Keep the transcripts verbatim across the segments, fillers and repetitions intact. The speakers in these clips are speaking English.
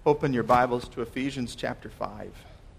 open your Bibles to Ephesians chapter five.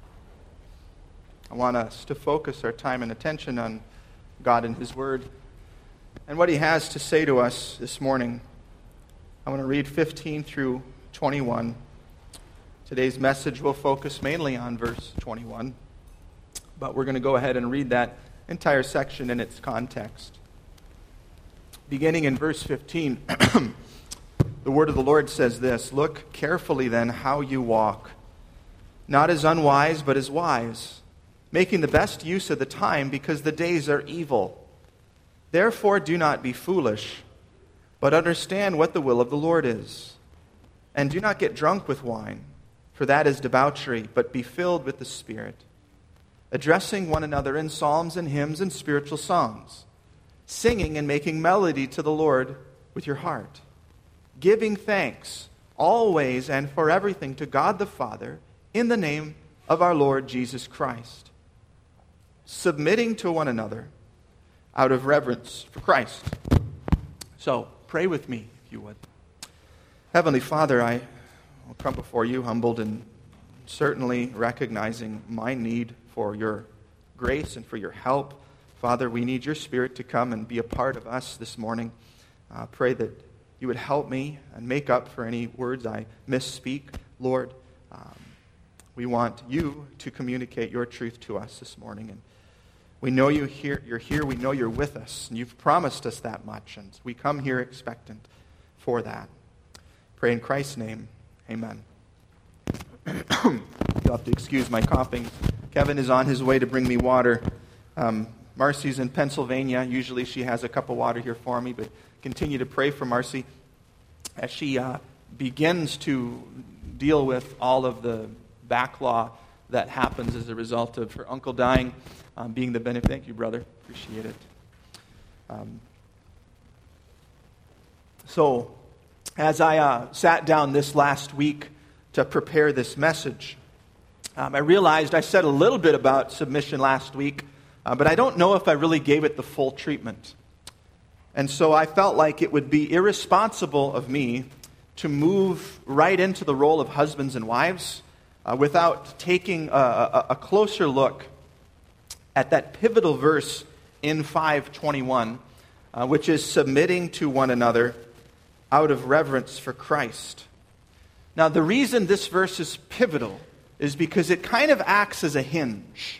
I want us to focus our time and attention on God and His Word and what He has to say to us this morning. I want to read fifteen through twenty-one. Today's message will focus mainly on verse twenty-one, but we're going to go ahead and read that entire section in its context. Beginning in verse fifteen, the word of the Lord says this: "Look carefully then how you walk, not as unwise but as wise, making the best use of the time, because the days are evil. Therefore do not be foolish, but understand what the will of the Lord is. And do not get drunk with wine, for that is debauchery, but be filled with the Spirit, addressing one another in psalms and hymns and spiritual songs, singing and making melody to the Lord with your heart, giving thanks always and for everything to God the Father in the name of our Lord Jesus Christ, submitting to one another out of reverence for Christ." So, pray with me, if you would. Heavenly Father, I will come before you humbled and certainly recognizing my need for your grace and for your help. Father, we need your Spirit to come and be a part of us this morning. Uh, pray that you would help me and make up for any words I misspeak. Lord, um, we want you to communicate your truth to us this morning. And we know you here, you're here. We know you're with us. And you've promised us that much. And we come here expectant for that. Pray in Christ's name. Amen. You'll have to excuse my coughing. Kevin is on his way to bring me water. Um, Marcy's in Pennsylvania. Usually she has a cup of water here for me, but continue to pray for Marcy as she uh, begins to deal with all of the backlaw that happens as a result of her uncle dying, um, being the benefit. Thank you, brother. Appreciate it. Um, so, as I uh, sat down this last week to prepare this message, um, I realized I said a little bit about submission last week, uh, but I don't know if I really gave it the full treatment. And so I felt like it would be irresponsible of me to move right into the role of husbands and wives uh, without taking a, a, a closer look at that pivotal verse in five twenty-one, uh, which is submitting to one another out of reverence for Christ. Now, the reason this verse is pivotal is because it kind of acts as a hinge.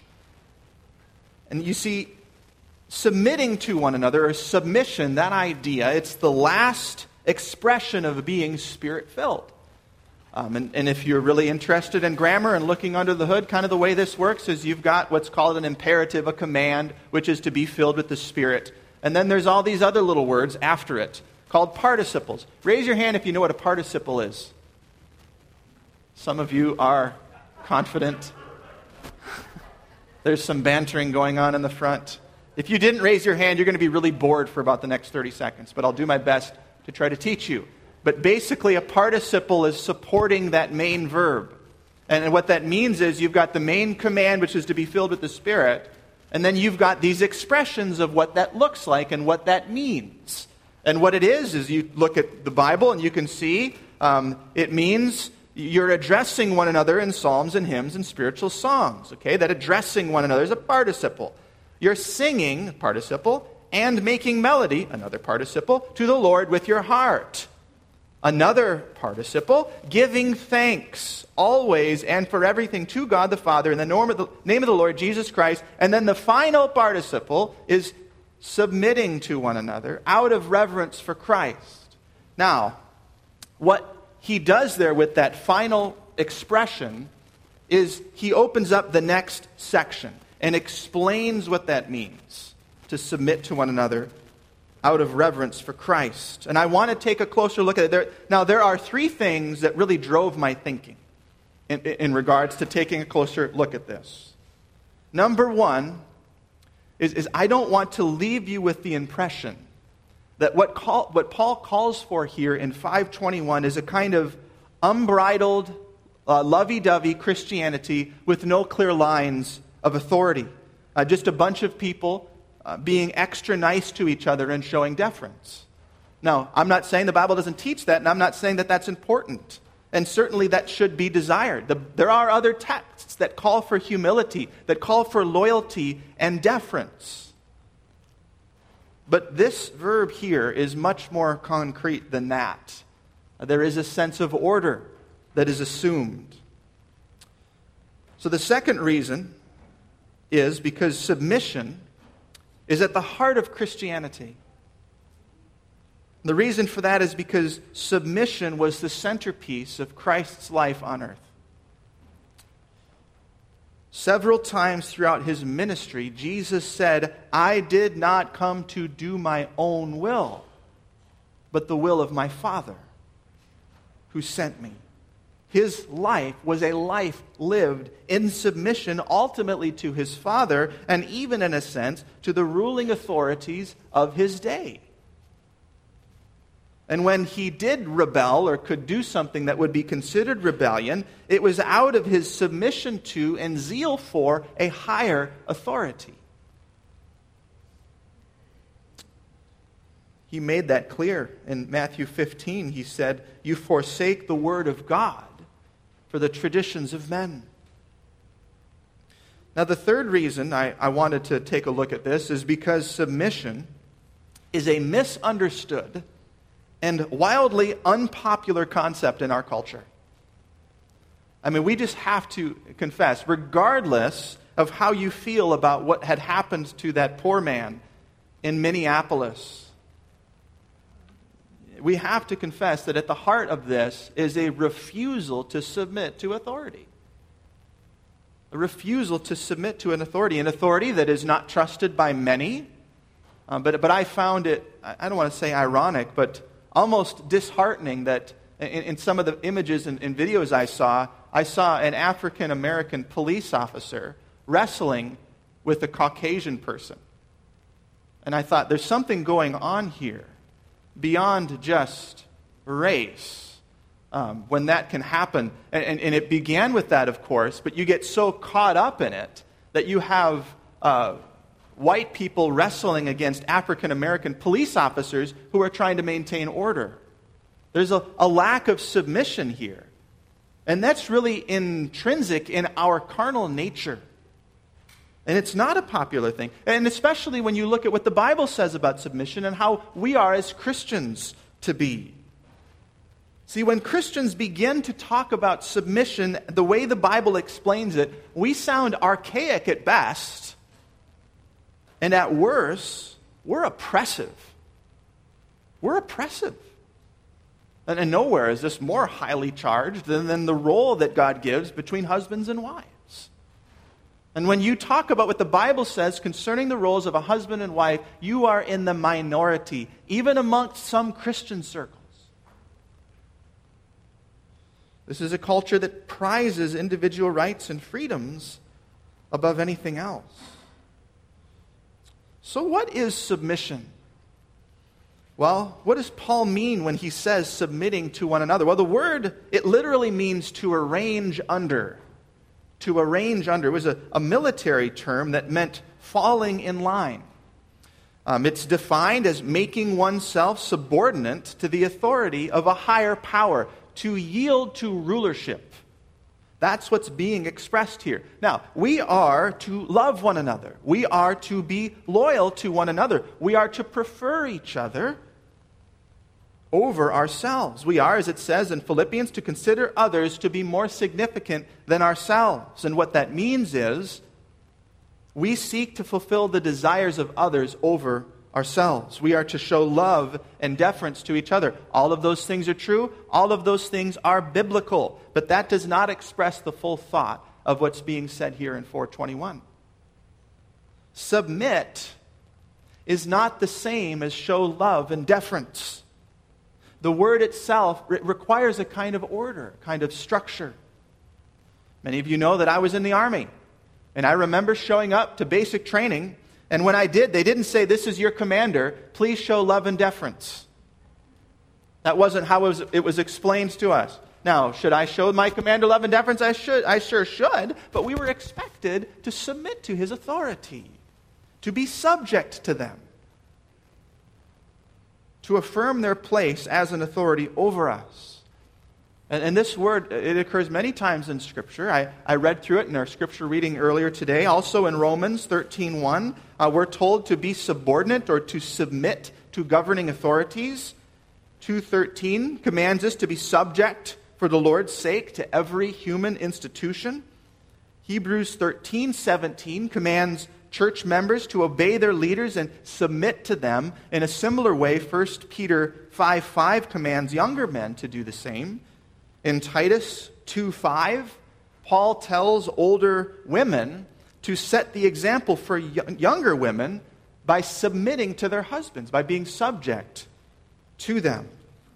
And you see, submitting to one another, or submission, that idea, it's the last expression of being Spirit-filled. Um, and, and if you're really interested in grammar and looking under the hood, kind of the way this works is you've got what's called an imperative, a command, which is to be filled with the Spirit. And then there's all these other little words after it, called participles. Raise your hand if you know what a participle is. Some of you are confident. There's some bantering going on in the front. If you didn't raise your hand, you're going to be really bored for about the next thirty seconds, but I'll do my best to try to teach you. But basically, a participle is supporting that main verb. And what that means is you've got the main command, which is to be filled with the Spirit, and then you've got these expressions of what that looks like and what that means. And what it is, is you look at the Bible and you can see um, it means you're addressing one another in psalms and hymns and spiritual songs. Okay, that addressing one another is a participle. You're singing, participle, and making melody, another participle, to the Lord with your heart. Another participle, giving thanks always and for everything to God the Father in the name of the Lord Jesus Christ. And then the final participle is submitting to one another out of reverence for Christ. Now, what he does there with that final expression is he opens up the next section and explains what that means, to submit to one another out of reverence for Christ. And I want to take a closer look at it. There, now, there are three things that really drove my thinking in, in regards to taking a closer look at this. Number one is, is I don't want to leave you with the impression that what, call, what Paul calls for here in five twenty-one is a kind of unbridled, uh, lovey-dovey Christianity with no clear lines of authority. Uh, just a bunch of people uh, being extra nice to each other and showing deference. Now, I'm not saying the Bible doesn't teach that, and I'm not saying that that's important. And certainly that should be desired. The, there are other texts that call for humility, that call for loyalty and deference. But this verb here is much more concrete than that. There is a sense of order that is assumed. So the second reason is because submission is at the heart of Christianity. The reason for that is because submission was the centerpiece of Christ's life on earth. Several times throughout his ministry, Jesus said, "I did not come to do my own will, but the will of my Father who sent me." His life was a life lived in submission ultimately to his Father, and even in a sense to the ruling authorities of his day. And when he did rebel or could do something that would be considered rebellion, it was out of his submission to and zeal for a higher authority. He made that clear in Matthew fifteen. He said, "You forsake the word of God for the traditions of men." Now, the third reason I, I wanted to take a look at this is because submission is a misunderstood and wildly unpopular concept in our culture. I mean, we just have to confess, regardless of how you feel about what had happened to that poor man in Minneapolis, we have to confess that at the heart of this is a refusal to submit to authority. A refusal to submit to an authority, an authority that is not trusted by many. Um, but, but I found it, I don't want to say ironic, but almost disheartening that in, in some of the images and, and videos I saw, I saw an African-American police officer wrestling with a Caucasian person. And I thought, there's something going on here beyond just race, um, when that can happen. And, and, and it began with that, of course, but you get so caught up in it that you have uh, white people wrestling against African-American police officers who are trying to maintain order. There's a, a lack of submission here. And that's really intrinsic in our carnal nature. And it's not a popular thing. And especially when you look at what the Bible says about submission and how we are as Christians to be. See, when Christians begin to talk about submission the way the Bible explains it, we sound archaic at best. And at worst, we're oppressive. We're oppressive. And, and nowhere is this more highly charged than, than the role that God gives between husbands and wives. And when you talk about what the Bible says concerning the roles of a husband and wife, you are in the minority, even amongst some Christian circles. This is a culture that prizes individual rights and freedoms above anything else. So what is submission? Well, what does Paul mean when he says submitting to one another? Well, the word, it literally means to arrange under. To arrange under. It was a, a military term that meant falling in line. Um, it's defined as making oneself subordinate to the authority of a higher power, to yield to rulership. That's what's being expressed here. Now, we are to love one another. We are to be loyal to one another. We are to prefer each other over ourselves. We are, as it says in Philippians, to consider others to be more significant than ourselves. And what that means is we seek to fulfill the desires of others over ourselves. We are to show love and deference to each other. All of those things are true. All of those things are biblical. But that does not express the full thought of what's being said here in four twenty-one. Submit is not the same as show love and deference. The word itself re- requires a kind of order, a kind of structure. Many of you know that I was in the Army. And I remember showing up to basic training. And when I did, they didn't say, "This is your commander. Please show love and deference." That wasn't how it was, it was explained to us. Now, should I show my commander love and deference? I should. I sure should. But we were expected to submit to his authority, to be subject to them, to affirm their place as an authority over us. And, and this word, it occurs many times in Scripture. I, I read through it in our Scripture reading earlier today. Also in Romans thirteen one, uh, we're told to be subordinate or to submit to governing authorities. two thirteen commands us to be subject for the Lord's sake to every human institution. Hebrews thirteen seventeen commands church members to obey their leaders and submit to them. In a similar way, First Peter five five commands younger men to do the same. In Titus two five, Paul tells older women to set the example for younger women by submitting to their husbands, by being subject to them.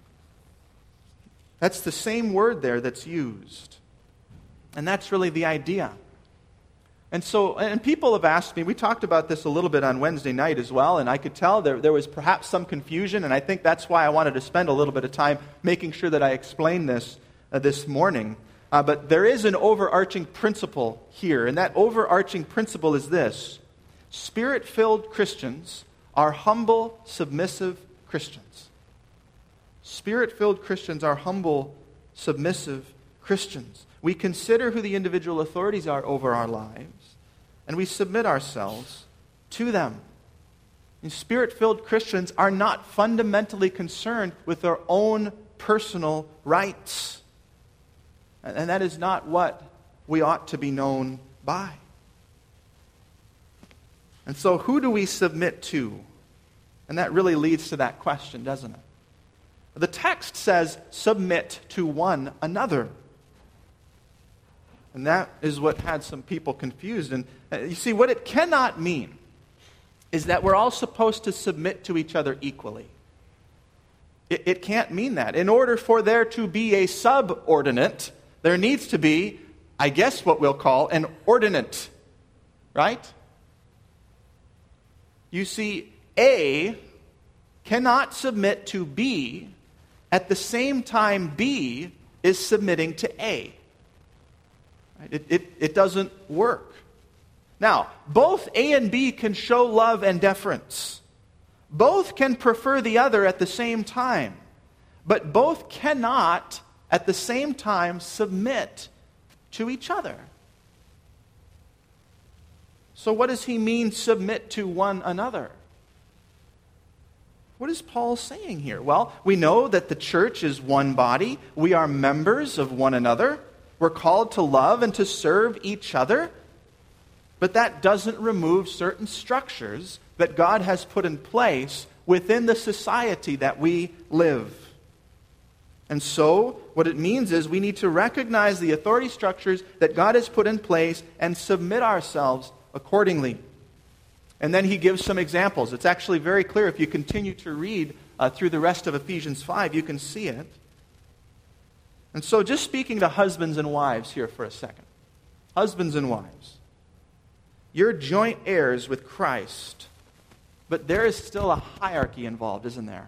That's the same word there that's used. And that's really the idea. And so, and people have asked me, we talked about this a little bit on Wednesday night as well, and I could tell there, there was perhaps some confusion, and I think that's why I wanted to spend a little bit of time making sure that I explain this uh, this morning. Uh, but there is an overarching principle here, and that overarching principle is this: Spirit-filled Christians are humble, submissive Christians. Spirit-filled Christians are humble, submissive Christians. We consider who the individual authorities are over our lives, and we submit ourselves to them. And Spirit-filled Christians are not fundamentally concerned with their own personal rights. And that is not what we ought to be known by. And so who do we submit to? And that really leads to that question, doesn't it? The text says, submit to one another. And that is what had some people confused. And uh, you see, what it cannot mean is that we're all supposed to submit to each other equally. It, it can't mean that. In order for there to be a subordinate, there needs to be, I guess what we'll call, an ordinate. Right? You see, A cannot submit to B at the same time B is submitting to A. It, it, it doesn't work. Now, both A and B can show love and deference. Both can prefer the other at the same time. But both cannot, at the same time, submit to each other. So what does he mean, submit to one another? What is Paul saying here? Well, we know that the church is one body. We are members of one another. We're called to love and to serve each other. But that doesn't remove certain structures that God has put in place within the society that we live. And so, what it means is we need to recognize the authority structures that God has put in place and submit ourselves accordingly. And then he gives some examples. It's actually very clear. If you continue to read uh, through the rest of Ephesians five, you can see it. And so just speaking to husbands and wives here for a second. Husbands and wives, you're joint heirs with Christ, but there is still a hierarchy involved, isn't there?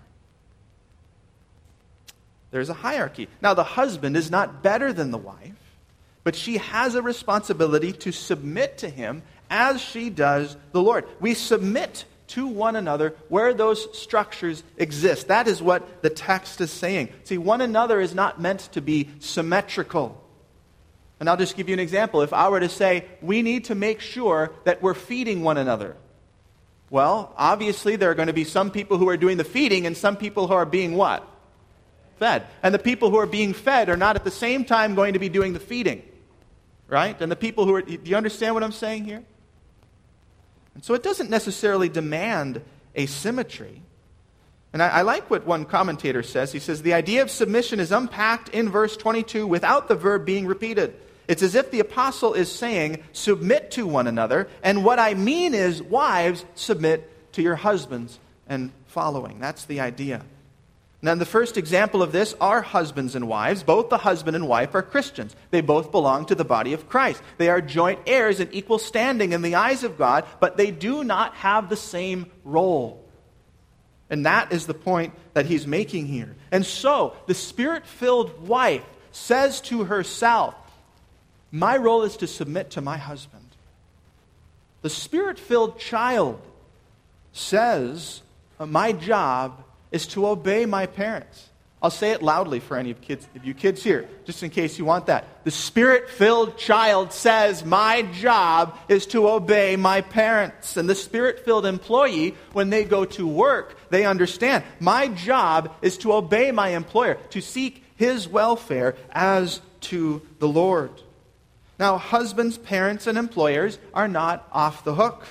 There's a hierarchy. Now, the husband is not better than the wife, but she has a responsibility to submit to him as she does the Lord. We submit to one another where those structures exist. That is what the text is saying. See, one another is not meant to be symmetrical. And I'll just give you an example. If I were to say, we need to make sure that we're feeding one another. Well, obviously there are going to be some people who are doing the feeding and some people who are being what? Fed. And the people who are being fed are not at the same time going to be doing the feeding. Right? And the people who are... Do you understand what I'm saying here? And so it doesn't necessarily demand a symmetry. And I, I like what one commentator says. He says, the idea of submission is unpacked in verse twenty-two without the verb being repeated. It's as if the apostle is saying, submit to one another. And what I mean is, wives, submit to your husbands and following. That's the idea. Now, the first example of this are husbands and wives. Both the husband and wife are Christians. They both belong to the body of Christ. They are joint heirs in equal standing in the eyes of God, but they do not have the same role. And that is the point that he's making here. And so, the Spirit-filled wife says to herself, my role is to submit to my husband. The Spirit-filled child says, my job is to obey my parents. I'll say it loudly for any of kids, of you kids here, just in case you want that. The Spirit-filled child says, my job is to obey my parents. And the Spirit-filled employee, when they go to work, they understand, my job is to obey my employer, to seek his welfare as to the Lord. Now, husbands, parents, and employers are not off the hook.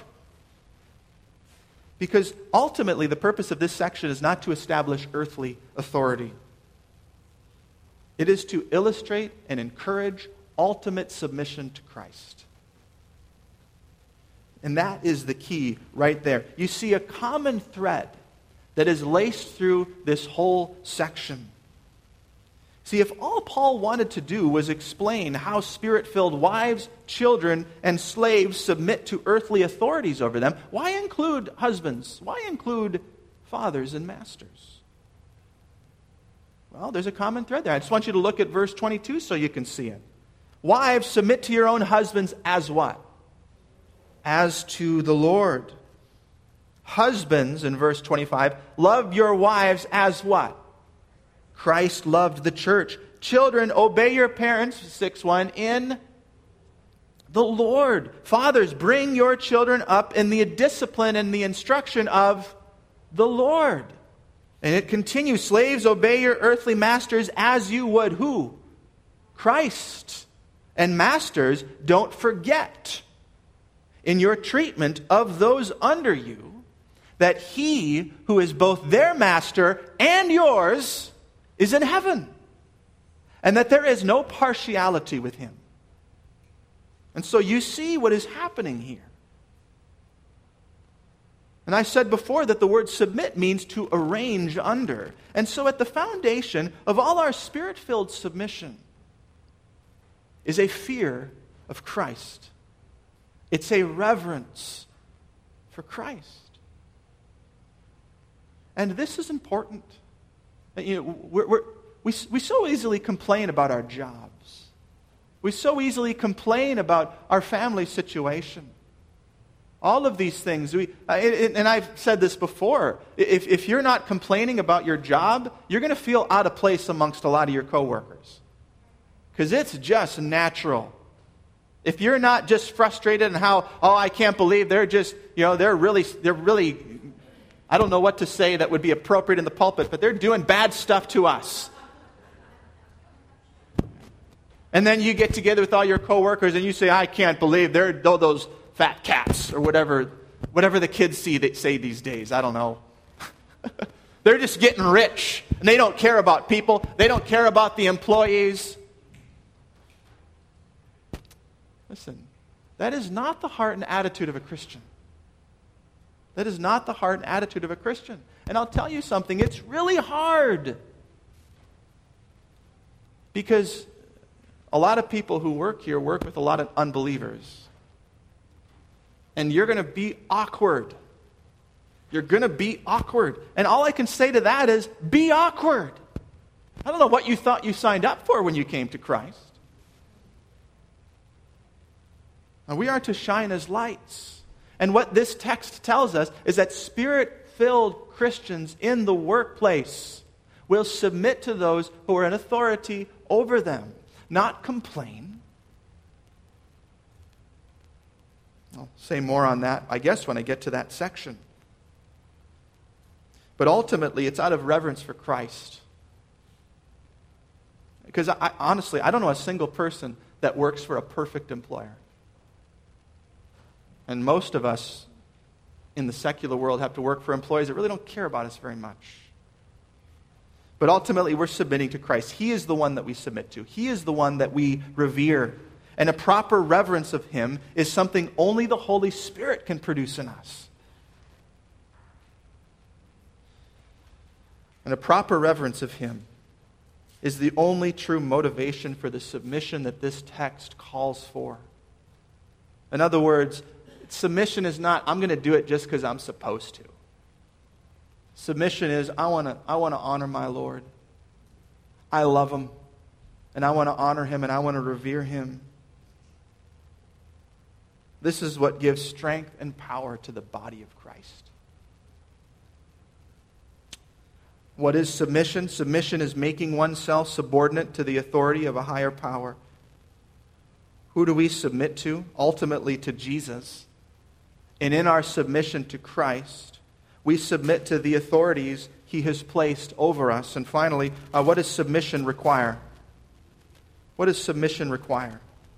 Because ultimately, the purpose of this section is not to establish earthly authority. It is to illustrate and encourage ultimate submission to Christ. And that is the key right there. You see a common thread that is laced through this whole section. See, if all Paul wanted to do was explain how Spirit-filled wives, children, and slaves submit to earthly authorities over them, why include husbands? Why include fathers and masters? Well, there's a common thread there. I just want you to look at verse twenty-two so you can see it. Wives, submit to your own husbands as what? As to the Lord. Husbands, in verse twenty-five, love your wives as what? Christ loved the church. Children, obey your parents, six one, in the Lord. Fathers, bring your children up in the discipline and the instruction of the Lord. And it continues, slaves, obey your earthly masters as you would who? Christ. And masters, don't forget in your treatment of those under you that he who is both their master and yours is in heaven, and that there is no partiality with him. And so you see what is happening here. And I said before that the word submit means to arrange under. And so at the foundation of all our Spirit-filled submission is a fear of Christ. It's a reverence for Christ. And this is important. You know, we're, we're, we, we so easily complain about our jobs. We so easily complain about our family situation. All of these things. We, and I've said this before. If, if you're not complaining about your job, you're going to feel out of place amongst a lot of your coworkers. Because it's just natural. If you're not just frustrated and how, oh, I can't believe they're just, you know, they're really, they're really... I don't know what to say that would be appropriate in the pulpit, but they're doing bad stuff to us. And then you get together with all your coworkers and you say, I can't believe they're those fat cats, or whatever whatever the kids see that say these days. I don't know. They're just getting rich, and they don't care about people. They don't care about the employees. Listen, that is not the heart and attitude of a Christian. That is not the heart and attitude of a Christian. And I'll tell you something, it's really hard. Because a lot of people who work here work with a lot of unbelievers. And you're going to be awkward. You're going to be awkward. And all I can say to that is, be awkward. I don't know what you thought you signed up for when you came to Christ. And we are to shine as lights. And what this text tells us is that Spirit-filled Christians in the workplace will submit to those who are in authority over them, not complain. I'll say more on that, I guess, when I get to that section. But ultimately, it's out of reverence for Christ. Because I, honestly, I don't know a single person that works for a perfect employer. And most of us in the secular world have to work for employees that really don't care about us very much. But ultimately, we're submitting to Christ. He is the one that we submit to. He is the one that we revere. And a proper reverence of Him is something only the Holy Spirit can produce in us. And a proper reverence of Him is the only true motivation for the submission that this text calls for. In other words, submission is not, I'm going to do it just because I'm supposed to. Submission is, I want to I want to honor my Lord. I love Him, and I want to honor Him, and I want to revere Him. This is what gives strength and power to the body of Christ. What is submission? Submission is making oneself subordinate to the authority of a higher power. Who do we submit to? Ultimately to Jesus. And in our submission to Christ, we submit to the authorities He has placed over us. And finally, uh, what does submission require? What does submission require?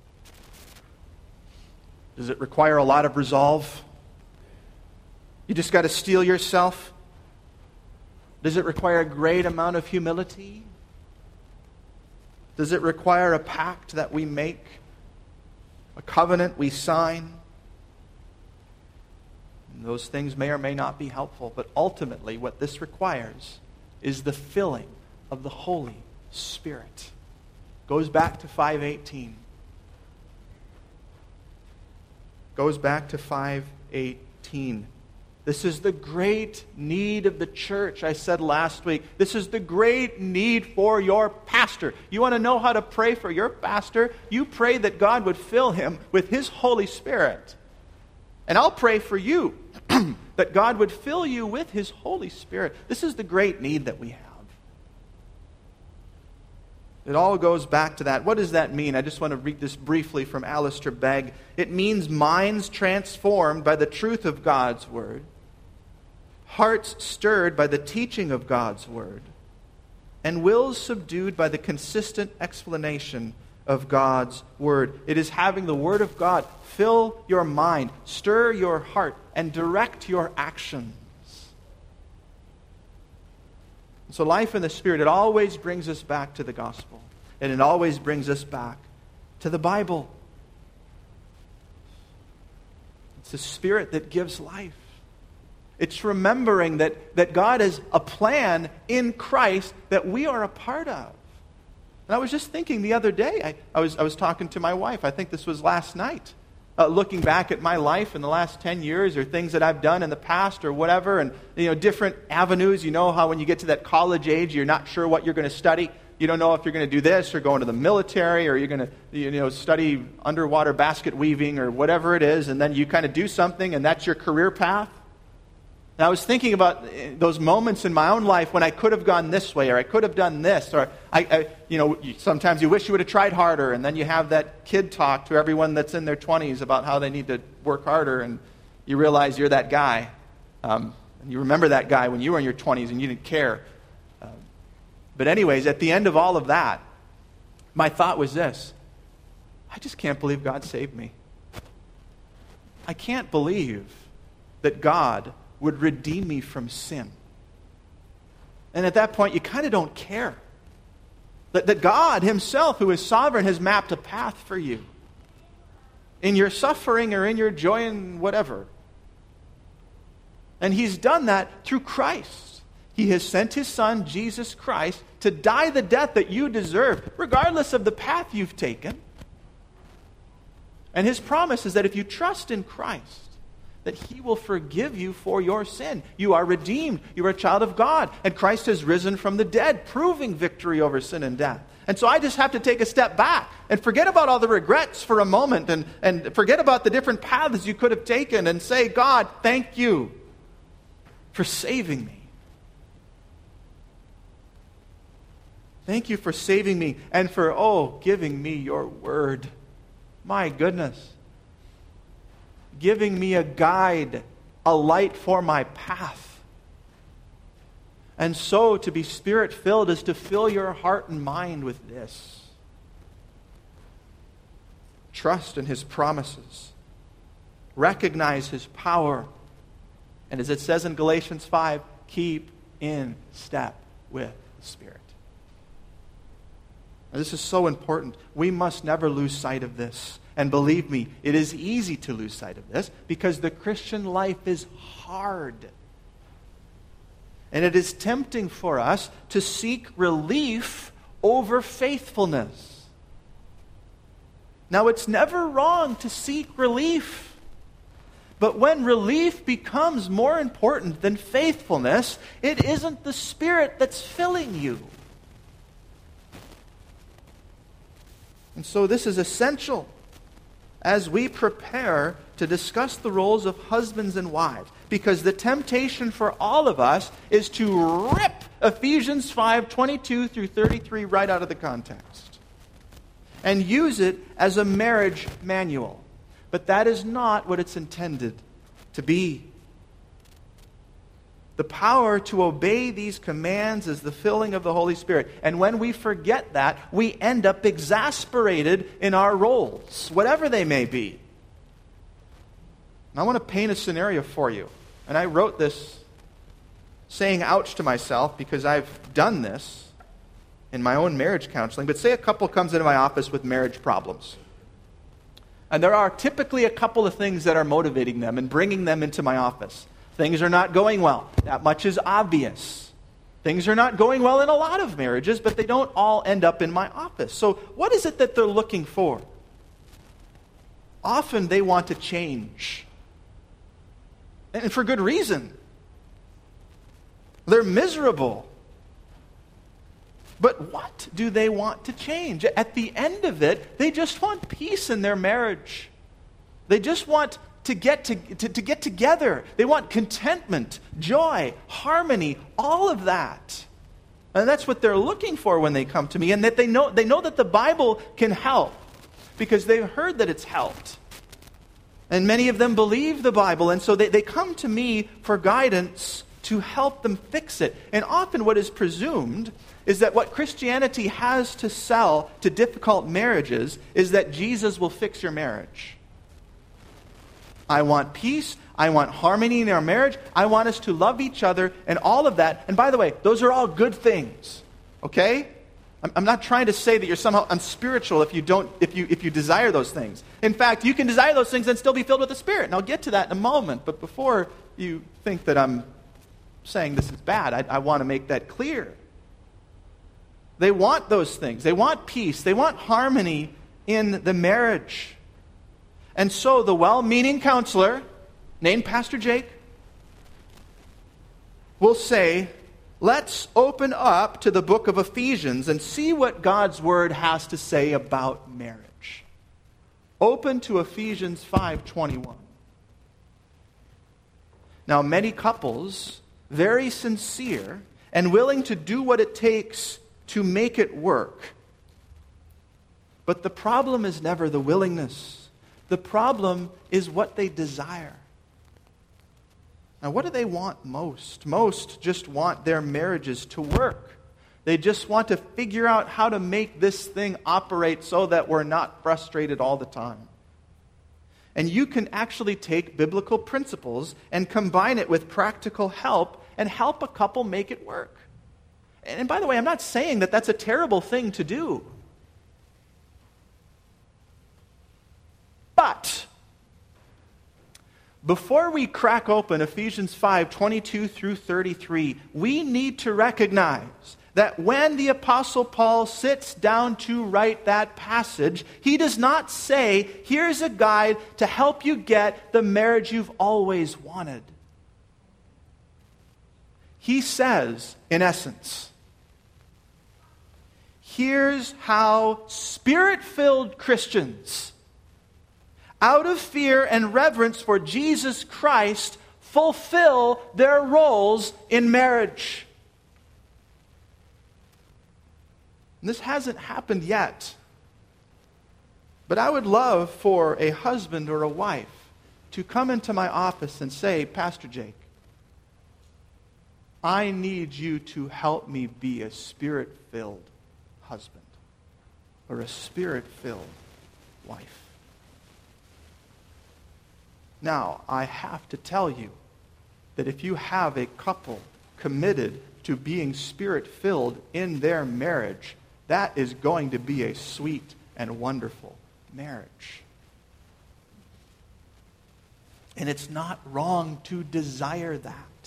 Does it require a lot of resolve? You just got to steel yourself? Does it require a great amount of humility? Does it require a pact that we make? A covenant we sign? And those things may or may not be helpful, but ultimately what this requires is the filling of the Holy Spirit. Goes back to five eighteen. Goes back to five eighteen. This is the great need of the church, I said last week. This is the great need for your pastor. You want to know how to pray for your pastor? You pray that God would fill him with His Holy Spirit. And I'll pray for you that God would fill you with His Holy Spirit. This is the great need that we have. It all goes back to that. What does that mean? I just want to read this briefly from Alistair Begg. It means minds transformed by the truth of God's Word, hearts stirred by the teaching of God's Word, and wills subdued by the consistent explanation of God's Word. It is having the Word of God fill your mind, stir your heart, and direct your actions. So life in the Spirit, it always brings us back to the gospel. And it always brings us back to the Bible. It's the Spirit that gives life. It's remembering that, that God has a plan in Christ that we are a part of. And I was just thinking the other day, I, I, was, I was talking to my wife, I think this was last night, uh, looking back at my life in the last ten years, or things that I've done in the past or whatever, and you know, different avenues. You know how when you get to that college age, you're not sure what you're going to study. You don't know if you're going to do this or go into the military, or you're going to you know study underwater basket weaving or whatever it is, and then you kind of do something and that's your career path. And I was thinking about those moments in my own life when I could have gone this way, or I could have done this, or I, I you know, sometimes you wish you would have tried harder, and then you have that kid talk to everyone that's in their twenties about how they need to work harder, and you realize you're that guy. Um, and you remember that guy when you were in your twenties and you didn't care. Um, but anyways, at the end of all of that, my thought was this: I just can't believe God saved me. I can't believe that God would redeem me from sin. And at that point, you kind of don't care. That, that God Himself, who is sovereign, has mapped a path for you. In your suffering or in your joy and whatever. And He's done that through Christ. He has sent His Son, Jesus Christ, to die the death that you deserve, regardless of the path you've taken. And His promise is that if you trust in Christ, that He will forgive you for your sin. You are redeemed. You are a child of God. And Christ has risen from the dead, proving victory over sin and death. And so I just have to take a step back and forget about all the regrets for a moment, and, and forget about the different paths you could have taken, and say, God, thank you for saving me. Thank you for saving me and for, oh, giving me your word. My goodness. Giving me a guide, a light for my path. And so to be Spirit-filled is to fill your heart and mind with this. Trust in His promises. Recognize His power. And as it says in Galatians five, keep in step with the Spirit. And this is so important. We must never lose sight of this. And believe me, it is easy to lose sight of this because the Christian life is hard. And it is tempting for us to seek relief over faithfulness. Now, it's never wrong to seek relief. But when relief becomes more important than faithfulness, it isn't the Spirit that's filling you. And so this is essential as we prepare to discuss the roles of husbands and wives. Because the temptation for all of us is to rip Ephesians five, twenty-two through thirty-three right out of the context and use it as a marriage manual. But that is not what it's intended to be. The power to obey these commands is the filling of the Holy Spirit. And when we forget that, we end up exasperated in our roles, whatever they may be. And I want to paint a scenario for you. And I wrote this saying ouch to myself because I've done this in my own marriage counseling. But say a couple comes into my office with marriage problems. And there are typically a couple of things that are motivating them and bringing them into my office. Things are not going well. That much is obvious. Things are not going well in a lot of marriages, but they don't all end up in my office. So what is it that they're looking for? Often they want to change. And for good reason. They're miserable. But what do they want to change? At the end of it, they just want peace in their marriage. They just want to get to, to, to get together. They want contentment, joy, harmony, all of that. And that's what they're looking for when they come to me. And that they know they know that the Bible can help because they've heard that it's helped. And many of them believe the Bible, and so they, they come to me for guidance to help them fix it. And often what is presumed is that what Christianity has to sell to difficult marriages is that Jesus will fix your marriage. I want peace. I want harmony in our marriage. I want us to love each other and all of that. And by the way, those are all good things. Okay? I'm, I'm not trying to say that you're somehow unspiritual if you don't, if you if you desire those things. In fact, you can desire those things and still be filled with the Spirit. And I'll get to that in a moment. But before you think that I'm saying this is bad, I, I want to make that clear. They want those things. They want peace. They want harmony in the marriage. And so the well-meaning counselor, named Pastor Jake, will say, let's open up to the book of Ephesians and see what God's Word has to say about marriage. Open to Ephesians five twenty-one. Now, many couples, very sincere and willing to do what it takes to make it work. But the problem is never the willingness. The problem is what they desire. Now, what do they want most? Most just want their marriages to work. They just want to figure out how to make this thing operate so that we're not frustrated all the time. And you can actually take biblical principles and combine it with practical help and help a couple make it work. And by the way, I'm not saying that that's a terrible thing to do. But before we crack open Ephesians five twenty-two through thirty-three, we need to recognize that when the Apostle Paul sits down to write that passage, he does not say, here's a guide to help you get the marriage you've always wanted. He says, in essence, here's how Spirit-filled Christians, out of fear and reverence for Jesus Christ, fulfill their roles in marriage. And this hasn't happened yet. But I would love for a husband or a wife to come into my office and say, Pastor Jake, I need you to help me be a Spirit-filled husband or a Spirit-filled wife. Now, I have to tell you that if you have a couple committed to being Spirit-filled in their marriage, that is going to be a sweet and wonderful marriage. And it's not wrong to desire that.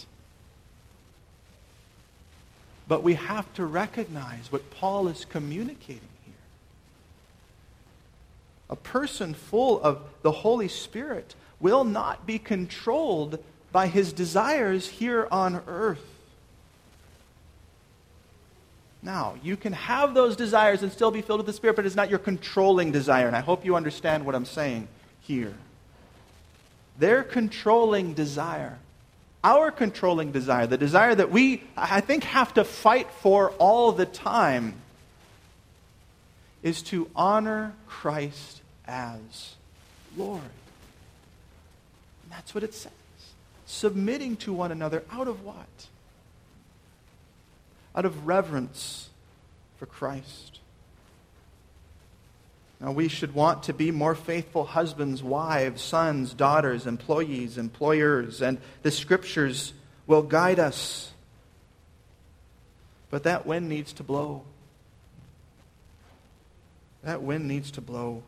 But we have to recognize what Paul is communicating here. A person full of the Holy Spirit will not be controlled by his desires here on earth. Now, you can have those desires and still be filled with the Spirit, but it's not your controlling desire. And I hope you understand what I'm saying here. Their controlling desire Our controlling desire, the desire that we, I think, have to fight for all the time, is to honor Christ as Lord. And that's what it says. Submitting to one another out of what? Out of reverence for Christ. Now, we should want to be more faithful husbands, wives, sons, daughters, employees, employers, and the Scriptures will guide us. But that wind needs to blow. That wind needs to blow.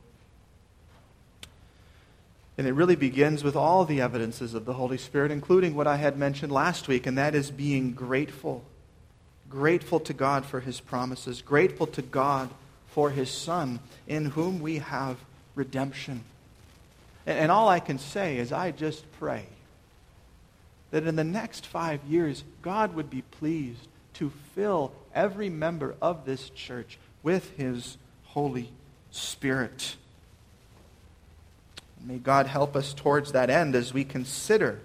And it really begins with all the evidences of the Holy Spirit, including what I had mentioned last week, and that is being grateful. Grateful to God for His promises. Grateful to God for His Son, in whom we have redemption. And all I can say is I just pray that in the next five years, God would be pleased to fill every member of this church with His Holy Spirit. May God help us towards that end as we consider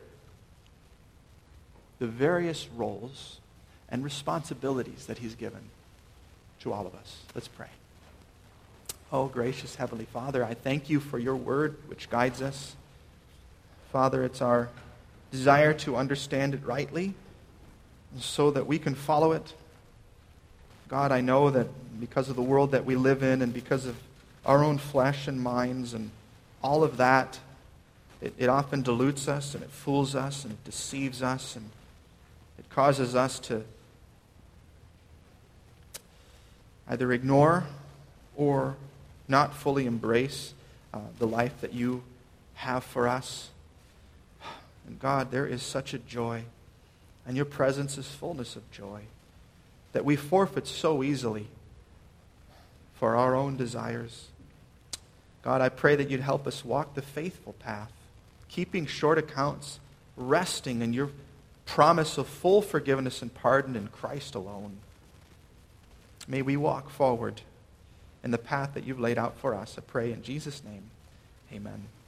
the various roles and responsibilities that He's given to all of us. Let's pray. Oh, gracious Heavenly Father, I thank You for Your word which guides us. Father, it's our desire to understand it rightly so that we can follow it. God, I know that because of the world that we live in and because of our own flesh and minds and all of that, it, it often dilutes us and it fools us and it deceives us and it causes us to either ignore or not fully embrace uh, the life that You have for us. And God, there is such a joy, and Your presence is fullness of joy, that we forfeit so easily for our own desires. God, I pray that You'd help us walk the faithful path, keeping short accounts, resting in Your promise of full forgiveness and pardon in Christ alone. May we walk forward in the path that You've laid out for us. I pray in Jesus' name, amen.